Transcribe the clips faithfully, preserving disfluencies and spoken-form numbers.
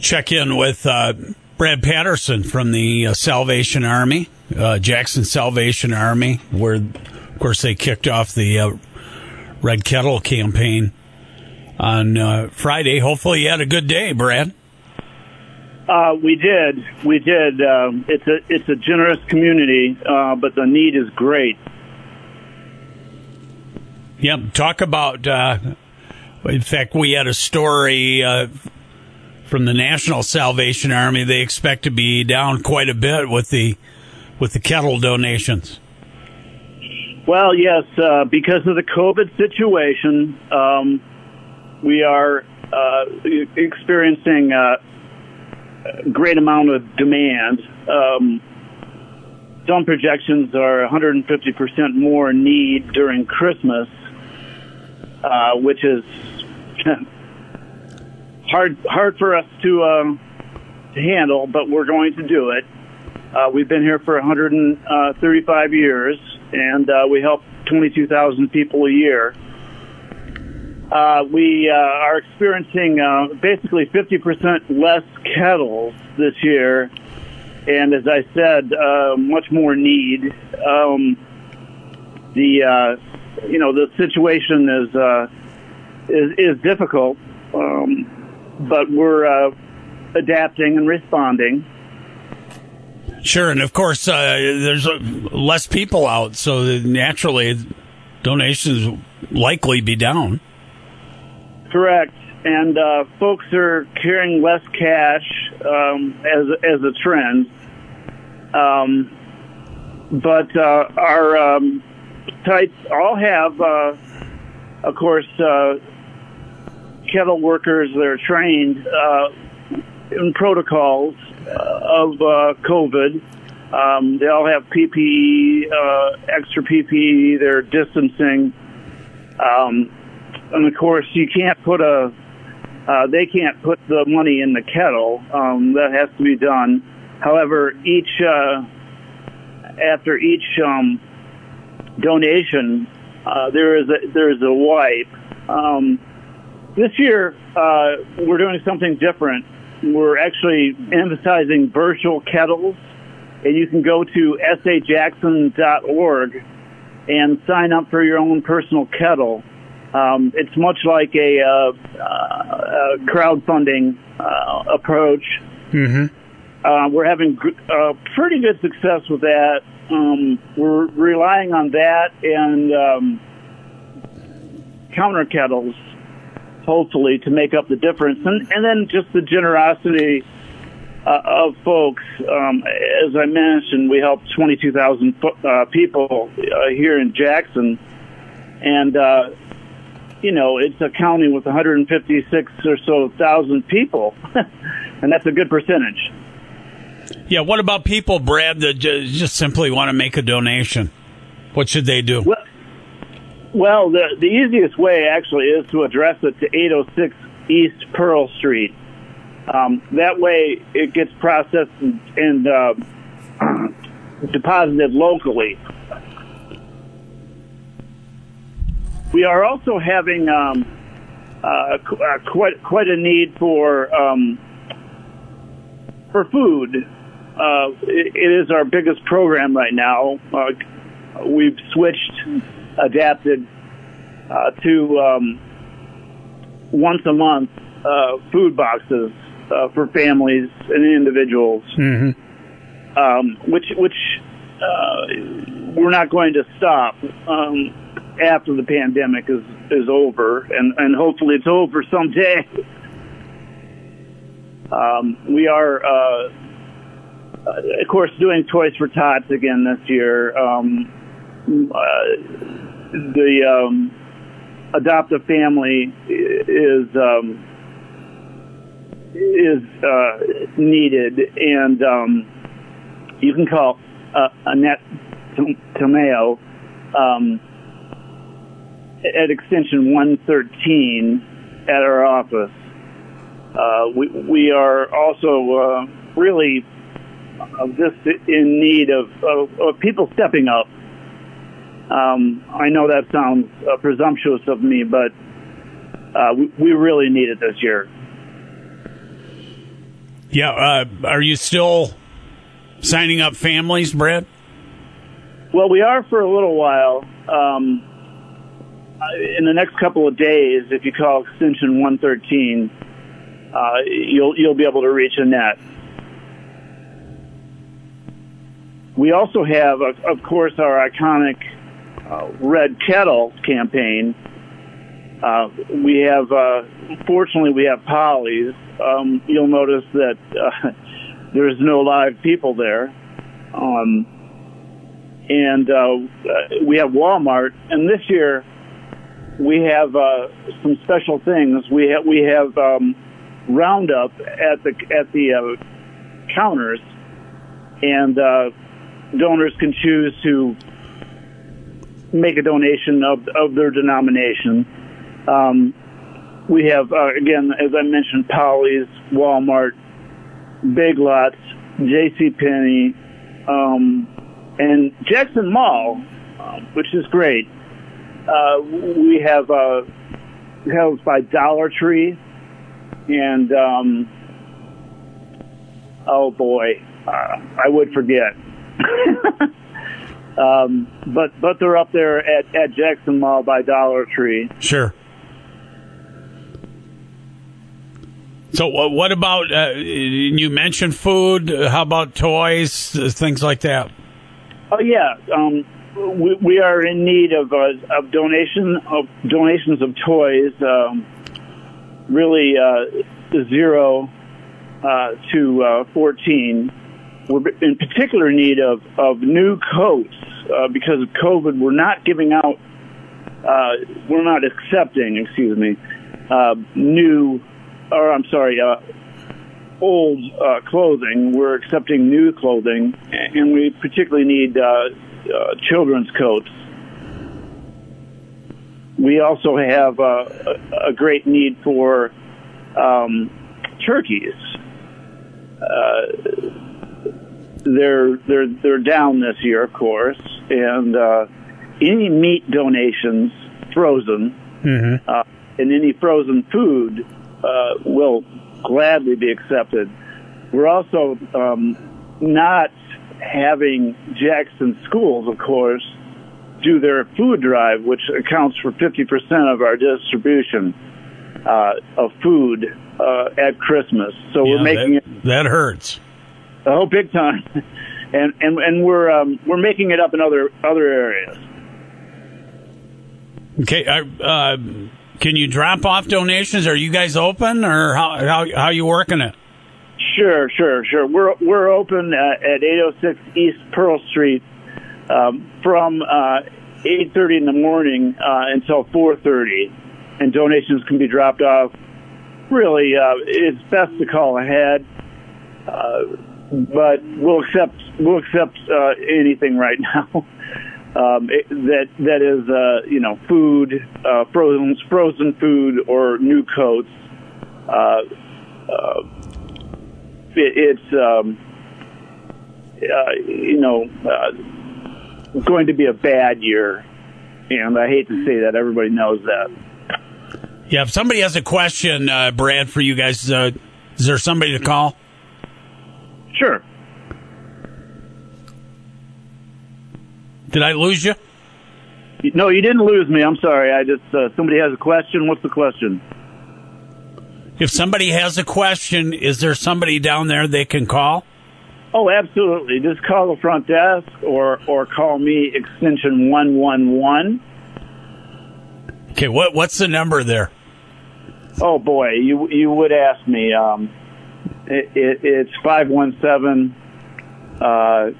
check in with uh, Brad Patterson from the uh, Salvation Army, uh, Jackson Salvation Army, where, of course, they kicked off the uh, Red Kettle campaign on uh, Friday. Hopefully you had a good day, Brad. Uh, we did. We did. Um, it's a it's a generous community, uh, but the need is great. Yep. Talk about, uh, in fact, we had a story uh, from the National Salvation Army. They expect to be down quite a bit with the with the kettle donations. Well, yes, uh, because of the COVID situation, um, we are uh, experiencing uh, a great amount of demand. Um, some projections are one hundred fifty percent more need during Christmas, uh, which is hard hard for us to, uh, to handle, but we're going to do it. Uh, we've been here for one hundred thirty-five years, and uh, we help twenty-two thousand people a year. Uh, we uh, are experiencing uh, basically fifty percent less kettles this year, and as I said, uh, much more need. Um, the uh, you know the situation is uh, is, is difficult, um, but we're uh, adapting and responding. Sure, and of course, uh, there's uh, less people out, so naturally, donations likely be down. Correct, and uh, folks are carrying less cash um, as as a trend. Um, but uh, our um, sites all have, uh, of course, uh, kettle workers that are trained uh, in protocols of uh, COVID. Um, they all have P P E, uh, extra P P E. They're distancing, um, and of course, you can't put a. Uh, they can't put the money in the kettle. Um, that has to be done. However, each uh, after each um, donation, uh, there is a there is a wipe. Um, this year, uh, we're doing something different. We're actually emphasizing virtual kettles, and you can go to s a jackson dot org and sign up for your own personal kettle. Um, it's much like a, uh, uh, a crowdfunding uh, approach. Mm-hmm. Uh, we're having uh, pretty good success with that. Um, we're relying on that and um, counter kettles, hopefully, to make up the difference. And, and then just the generosity uh, of folks. Um, as I mentioned, we helped twenty-two thousand uh, people uh, here in Jackson. And, uh, you know, it's a county with one hundred fifty-six or so thousand people. And that's a good percentage. Yeah, what about people, Brad, that just simply want to make a donation? What should they do? Well, Well, the the easiest way actually is to address it to eight oh six East Pearl Street. Um, that way, it gets processed and, and uh, deposited locally. We are also having um, uh, qu- uh, quite quite a need for um, for food. Uh, it, it is our biggest program right now. Uh, we've switched. Adapted uh, to um, once a month uh, food boxes uh, for families and individuals, Mm-hmm. um, which which uh, we're not going to stop um, after the pandemic is, is over, and, and hopefully it's over someday. Um, we are, uh, of course, doing Toys for Tots again this year. Um, uh, The um, adoptive family is um, is uh, needed, and um, you can call uh, Annette Tomeo um, at extension one thirteen at our office. Uh, we we are also uh, really uh, just in need of, of, of people stepping up. Um, I know that sounds uh, presumptuous of me, but uh, we, we really need it this year. Yeah. Uh, are you still signing up families, Brad? Well, we are for a little while. Um, in the next couple of days, if you call extension one thirteen, uh, you'll you'll be able to reach Annette. We also have, of course, our iconic uh, Red Kettle campaign. Uh, we have, uh, fortunately, we have Polly's. Um, you'll notice that uh, there's no live people there. Um, and uh, we have Walmart. And this year, we have uh, some special things. We have we have um, Roundup at the at the uh, counters, and uh, donors can choose to make a donation of, of their denomination. Um, we have, uh, again, as I mentioned, Polly's, Walmart, Big Lots, JCPenney, um, and Jackson Mall, uh, which is great. Uh, we have uh, held by Dollar Tree, and um, oh boy, uh, I would forget. um, but but they're up there at, at Jackson Mall by Dollar Tree. Sure. So uh, what about, uh, you mentioned food, how about toys, uh, things like that? Oh yeah, um, we, we are in need of uh, of donation of donations of toys. Um, really, uh, zero uh, to uh, fourteen. We're in particular need of, of new coats uh, because of COVID. We're not giving out, uh, we're not accepting, excuse me, uh, new, or I'm sorry, uh, old uh, clothing. We're accepting new clothing, and we particularly need uh, uh, children's coats. We also have uh, a, a great need for um, turkeys. Uh, They're they're they're down this year, of course, and uh, any meat donations, frozen, mm-hmm. uh, and any frozen food uh, will gladly be accepted. We're also um, not having Jackson schools, of course, do their food drive, which accounts for fifty percent of our distribution uh, of food uh, at Christmas. So yeah, we're making that, it. That hurts. Oh, big time, and and and we're um, we're making it up in other other areas. Okay, uh, uh, can you drop off donations? Are you guys open, or how how how are you working it? Sure, sure, sure. We're we're open uh, at eight oh six East Pearl Street um, from uh, eight thirty in the morning uh, until four thirty, and donations can be dropped off. Really, uh, it's best to call ahead. Uh, But we'll accept we'll accept uh, anything right now um, it, that that is uh, you know food, uh, frozen frozen food or new coats. Uh, uh, it, it's um, uh, you know uh, going to be a bad year, and I hate to say that. Everybody knows that. Yeah, if somebody has a question, uh, Brad, for you guys, uh, is there somebody to call? Sure. Did I lose you? No, you didn't lose me. I'm sorry. I just uh, somebody has a question. What's the question? If somebody has a question, is there somebody down there they can call? Oh, absolutely. Just call the front desk or or call me extension one one one. Okay, what what's the number there? Oh boy, you you would ask me. Um, It, it, it's five one seven. Uh,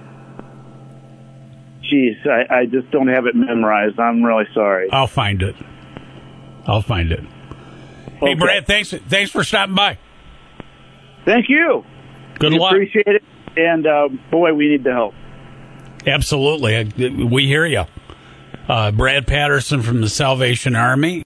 geez, I, I just don't have it memorized. I'm really sorry. I'll find it. I'll find it. Okay. Hey, Brad, thanks thanks for stopping by. Thank you. Good we luck. Appreciate it. And, uh, boy, we need the help. Absolutely. We hear you. Uh, Brad Patterson from the Salvation Army.